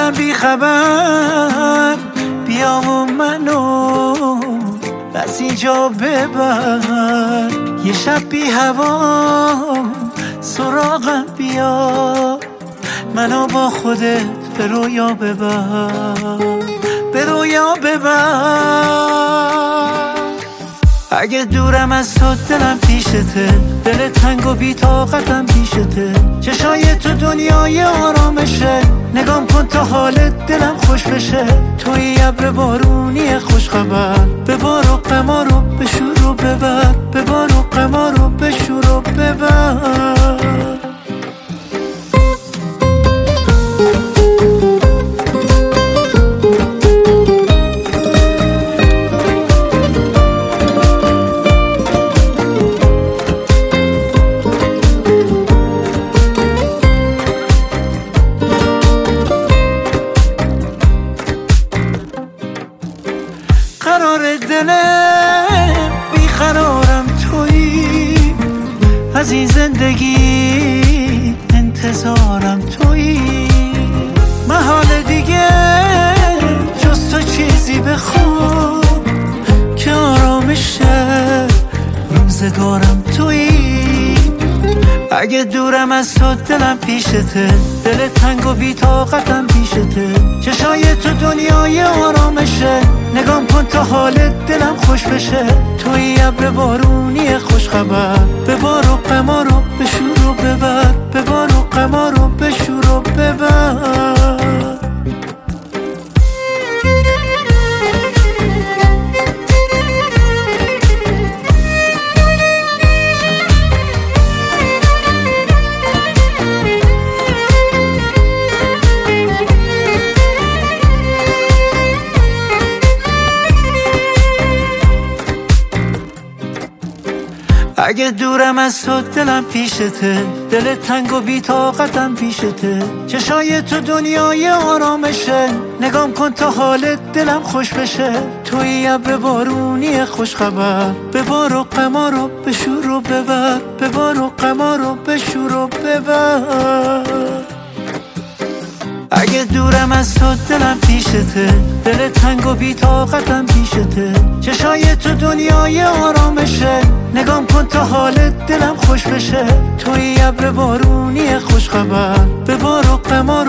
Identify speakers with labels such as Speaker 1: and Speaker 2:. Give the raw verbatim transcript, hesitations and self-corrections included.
Speaker 1: دلم بی خبر، بیا و منو از اینجا ببر. یه شب بی هوا سراغم بیا، منو با خودت به رویا ببر، به رویا ببر. اگه دورم از تو دلم پیشته، دل تنگ و بی طاقتم پیشته. چشای تو دنیای آرامشه، نگام کن تا حالت دلم خوش بشه. توی ابر بارونی خوش خبر، ببار و قمار رو بشور و ببر، ببار و قمار رو بشور و ببر. قرار دلم بیقرارم تویی، از این زندگی انتظارم تویی. محال دیگه جز تو چیزی بخوام که آرامش روزگارم تویی. اگه دورم از تو دلم پیشته، دل تنگ و بی طاقتم پیشته. چشای تو دنیای آرامشه، نگام کن تا حالت دلم خوش بشه. توی ابر بارونی خوش خبر، ببار و قمار رو بشور و ببر، ببار و قمار رو بشور و ببر. اگه دورم از تو دلم پیشته، دل تنگ و بی طاقتم پیشته. چشای تو دنیای آرامشه، نگام کن تا حالت دلم خوش بشه. توی ابر بارونی خوش خبر، ببار و قمار رو بشور و ببر، ببار و قمار رو بشور و ببر. اگه دورم از تو دلم پیشته، دل تنگ و بی طاقتم پیشته. چشای تو دنیای آرامشه، نگام کن تا حالت دلم خوش بشه. توی ابر بارونی خوش خبر، ببار و قمار